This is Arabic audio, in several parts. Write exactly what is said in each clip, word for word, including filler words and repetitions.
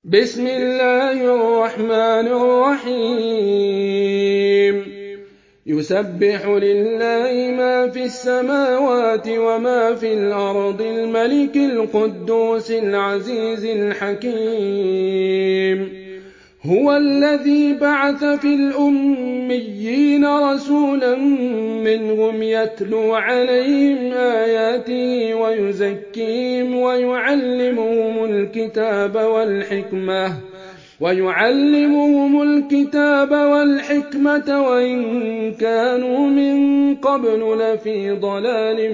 بسم الله الرحمن الرحيم يسبح لله ما في السماوات وما في الأرض الملك القدوس العزيز الحكيم هو الذي بعث في الأميين رسولا منهم يتلو عليهم آياته ويزكيهم ويعلمهم الكتاب والحكمة ويعلمهم الكتاب والحكمة وإن كانوا من قبل لفي ضلال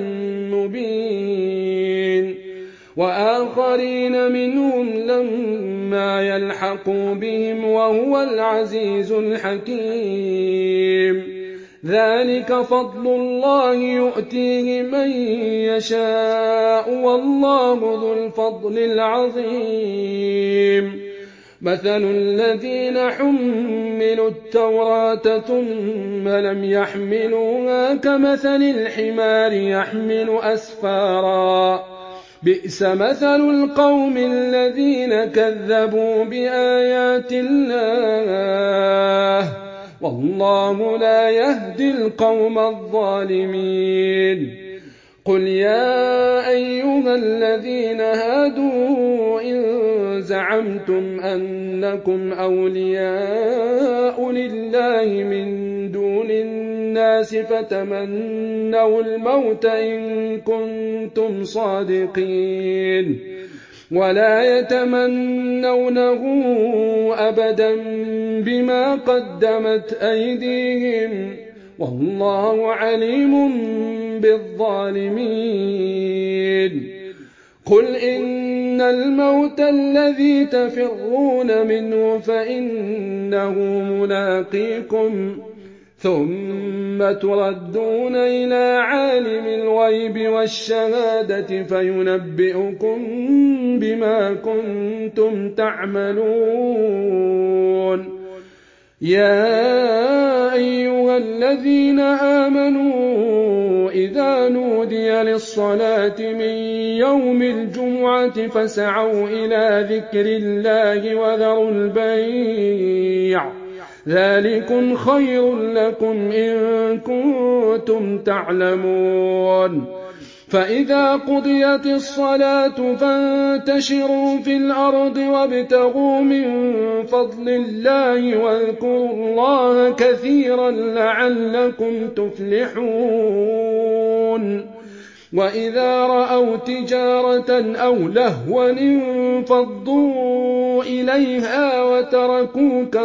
مبين وآخرين منهم لما يلحقوا بهم وهو العزيز الحكيم ذلك فضل الله يؤتيه من يشاء والله ذو الفضل العظيم مثل الذين حملوا التوراة ثم لم يحملوها كمثل الحمار يحمل أسفارا بئس مثل القوم الذين كذبوا بآيات الله والله لا يهدي القوم الظالمين قل يا أيها الذين هادوا إن زعمتم أنكم أولياء لله من دون الناس فتمنوا الموت إن كنتم صادقين ولا يتمنونه أبدا بما قدمت أيديهم والله عليم بالظالمين قل إن الموت الذي تفرون منه فإنه ملاقيكم ثم تردون إلى عالم الغيب والشهادة فينبئكم بما كنتم تعملون يا أيها الذين آمنوا إذا نودي للصلاة من يوم الجمعة فاسعوا إلى ذكر الله وذروا البيع ذلكم خير لكم إن كنتم تعلمون فإذا قضيت الصلاة فانتشروا في الأرض وابتغوا من فضل الله واذكروا الله كثيرا لعلكم تفلحون وإذا رأوا تجارة أو لهوا انفضوا إليها وتركوك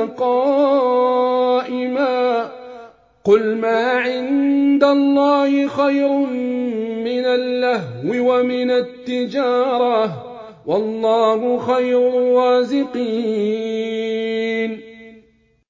قائما قل ما عند الله خير من اللهو ومن التجارة والله خير الرازقين